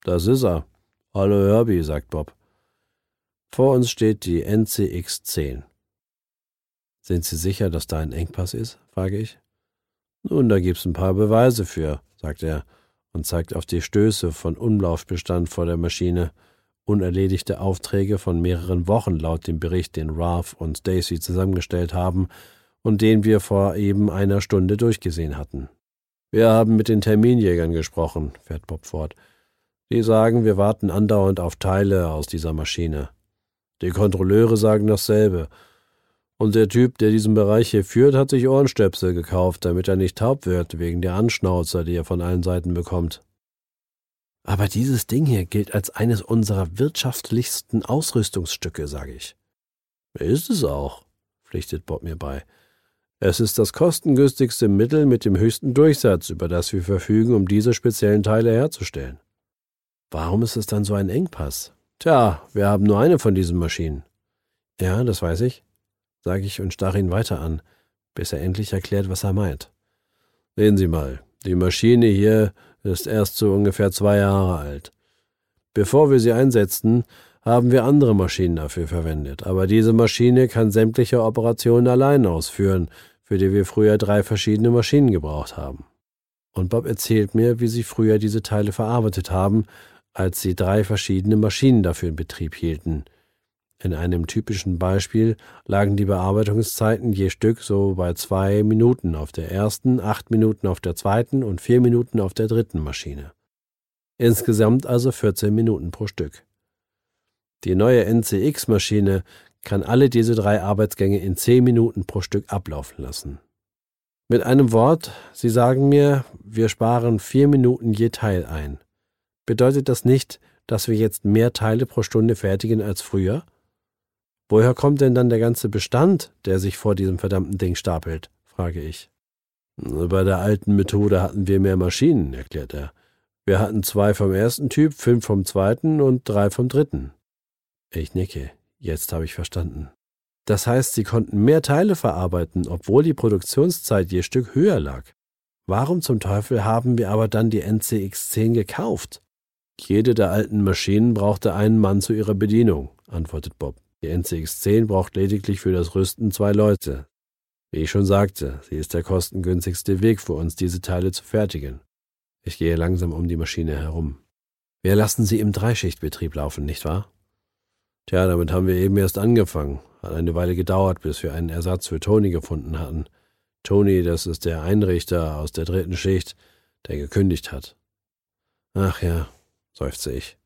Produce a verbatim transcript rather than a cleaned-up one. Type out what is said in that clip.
Das ist er. Hallo Herbie, sagt Bob. Vor uns steht die N C X zehn. Sind Sie sicher, dass da ein Engpass ist? Frage ich. Nun, da gibt's ein paar Beweise für, sagt er und zeigt auf die Stöße von Umlaufbestand vor der Maschine, unerledigte Aufträge von mehreren Wochen laut dem Bericht, den Ralph und Stacy zusammengestellt haben und den wir vor eben einer Stunde durchgesehen hatten. Wir haben mit den Terminjägern gesprochen, fährt Bob fort. Die sagen, wir warten andauernd auf Teile aus dieser Maschine. Die Kontrolleure sagen dasselbe. Und der Typ, der diesen Bereich hier führt, hat sich Ohrenstöpsel gekauft, damit er nicht taub wird, wegen der Anschnauzer, die er von allen Seiten bekommt. Aber dieses Ding hier gilt als eines unserer wirtschaftlichsten Ausrüstungsstücke, sage ich. Ist es auch, pflichtet Bob mir bei. Es ist das kostengünstigste Mittel mit dem höchsten Durchsatz, über das wir verfügen, um diese speziellen Teile herzustellen. Warum ist es dann so ein Engpass? Tja, wir haben nur eine von diesen Maschinen. Ja, das weiß ich, sage ich und starre ihn weiter an, bis er endlich erklärt, was er meint. Sehen Sie mal, die Maschine hier ist erst so ungefähr zwei Jahre alt. Bevor wir sie einsetzten, haben wir andere Maschinen dafür verwendet, aber diese Maschine kann sämtliche Operationen allein ausführen, für die wir früher drei verschiedene Maschinen gebraucht haben. Und Bob erzählt mir, wie sie früher diese Teile verarbeitet haben, als sie drei verschiedene Maschinen dafür in Betrieb hielten. In einem typischen Beispiel lagen die Bearbeitungszeiten je Stück so bei zwei Minuten auf der ersten, acht Minuten auf der zweiten und vier Minuten auf der dritten Maschine. Insgesamt also vierzehn Minuten pro Stück. Die neue N C X-Maschine kann alle diese drei Arbeitsgänge in zehn Minuten pro Stück ablaufen lassen. Mit einem Wort, Sie sagen mir, wir sparen vier Minuten je Teil ein. Bedeutet das nicht, dass wir jetzt mehr Teile pro Stunde fertigen als früher? Woher kommt denn dann der ganze Bestand, der sich vor diesem verdammten Ding stapelt? Frage ich. Bei der alten Methode hatten wir mehr Maschinen, erklärt er. Wir hatten zwei vom ersten Typ, fünf vom zweiten und drei vom dritten. Ich nicke. Jetzt habe ich verstanden. Das heißt, Sie konnten mehr Teile verarbeiten, obwohl die Produktionszeit je Stück höher lag. Warum zum Teufel haben wir aber dann die N C X zehn gekauft? Jede der alten Maschinen brauchte einen Mann zu ihrer Bedienung, antwortet Bob. Die N C X zehn braucht lediglich für das Rüsten zwei Leute. Wie ich schon sagte, sie ist der kostengünstigste Weg für uns, diese Teile zu fertigen. Ich gehe langsam um die Maschine herum. Wir lassen sie im Dreischichtbetrieb laufen, nicht wahr? Tja, damit haben wir eben erst angefangen. Hat eine Weile gedauert, bis wir einen Ersatz für Tony gefunden hatten. Tony, das ist der Einrichter aus der dritten Schicht, der gekündigt hat. Ach ja, seufze ich.